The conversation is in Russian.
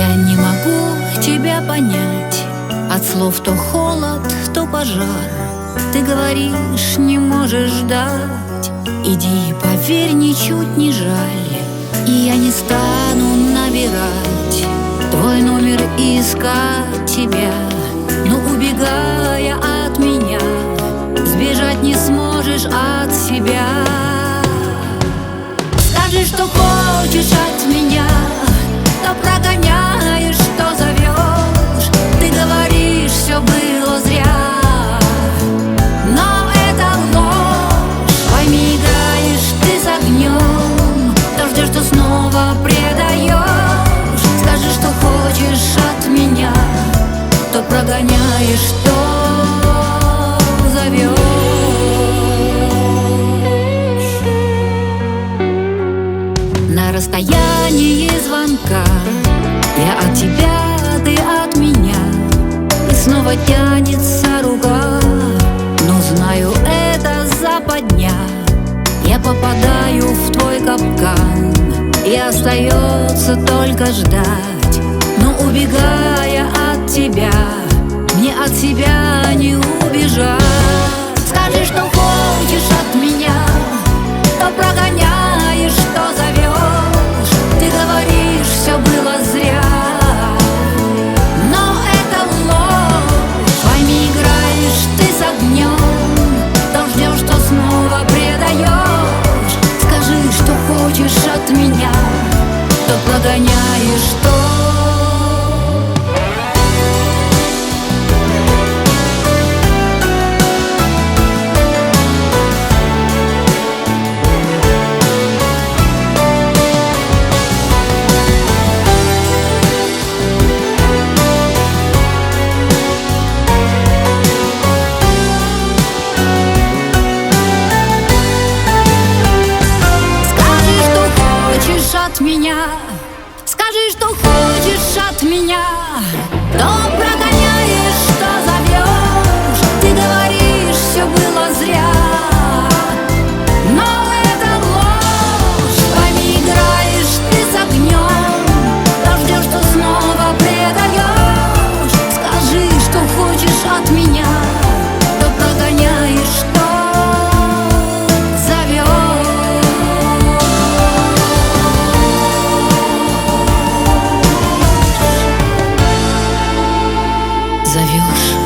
Я не могу тебя понять. От слов то холод, то пожар. Ты говоришь, не можешь ждать. Иди, поверь, ничуть не жаль. И я не стану набирать твой номер и искать тебя. Но убегая от меня, сбежать не сможешь от себя. Скажи, что хочешь от меня, то прогоняешь, что зовешь. Ты говоришь, все было зря, но это ложь. Пойми, играешь ты с огнем, то ждешь, что снова предаешь. Скажи, что хочешь от меня, то прогоняешь, что зовешь. На расстоянии звонка я от тебя, ты от меня, и снова тянется рука. Но знаю, это западня. Я попадаю в твой капкан, и остается только ждать. Но убегая от тебя, мне от себя не убежать. Скажи, что хочешь от меня, то прогоняешь, что зовешь. Ты говоришь, все было зря, но это ложь. Пойми, играешь ты с огнем, то ждешь, что снова предаешь. Скажи, что хочешь от меня, то прогоняешь, что. Скажи, что хочешь от меня, то прогоняешь, что зовешь. Ты говоришь, все было зря, но это ложь. Пойми, играешь ты с огнем, то ждешь, что снова предаешь. Скажи, что хочешь от меня, то прогоняешь, что зовешь.